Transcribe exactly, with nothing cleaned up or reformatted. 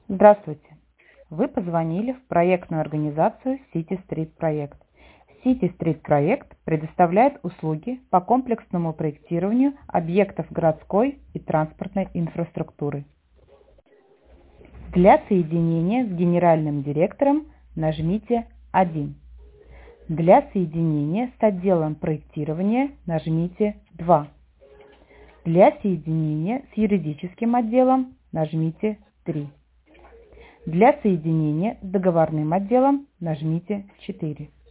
Здравствуйте! Вы позвонили в проектную организацию City Street Проект. City Street Проект предоставляет услуги по комплексному проектированию объектов городской и транспортной инфраструктуры. Для соединения с генеральным директором нажмите один. Для соединения с отделом проектирования нажмите два. Для соединения с юридическим отделом нажмите три. Для соединения с договорным отделом нажмите четыре.